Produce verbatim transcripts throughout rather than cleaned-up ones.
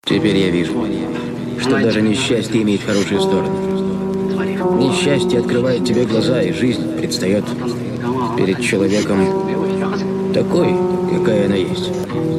Теперь я вижу, что даже несчастье имеет хорошую сторону. Несчастье открывает тебе глаза, и жизнь предстает перед человеком такой, какая она есть.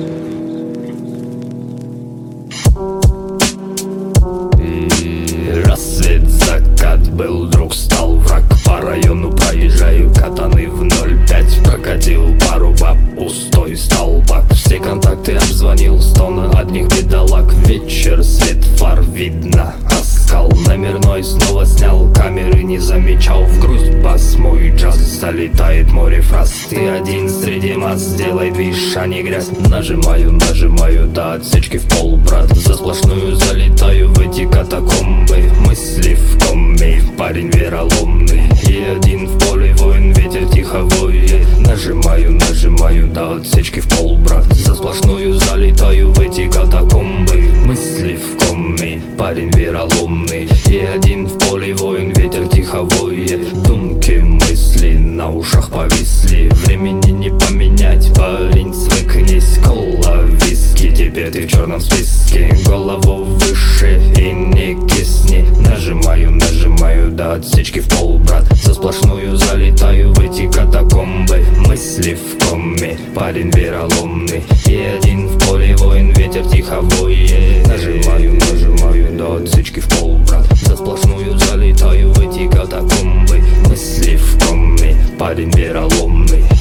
И рассвет, закат, был друг, стал враг. По району проезжаю, катаны в ноль пять. Прокатил пару баб, пустой столбак. Все контакты обзвонил, стон одних бедолаг. Вечер, свет фар, видно оскал. Номерной снова снял, камеры не замечал. В грусть бас, мой джаз, залетает море фраз. Ты один среди масс, сделай движ, а не грязь. Нажимаю, нажимаю до отсечки в пол, брат. За сплошную залетаю в эти катакомбы. Мысли в коме, парень вероломный. И один в поле воин, ветер тихо воет. Нажимаю, нажимаю до отсечки в пол, брат. За сплошную залетаю в эти катакомбы. Мысли в коме, парень вероломный. И один в поле воин, ветер тихо воет. Думки, мысли на ушах повисли. Времени не поменять, парень, свыкнись. Кола, виски, теперь ты в черном списке. Голову выше и не кисни. Нажимаю, нажимаю до отсечки в пол, брат. За сплошную залетаю в эти катакомбы. Мысли в коме, парень вероломный. И один в поле воин, ветер тихо воет. Нажимаю, нажимаю до отсечки в пол, брат. За сплошную залетаю в эти катакомбы. Мысли в коме, парень вероломный.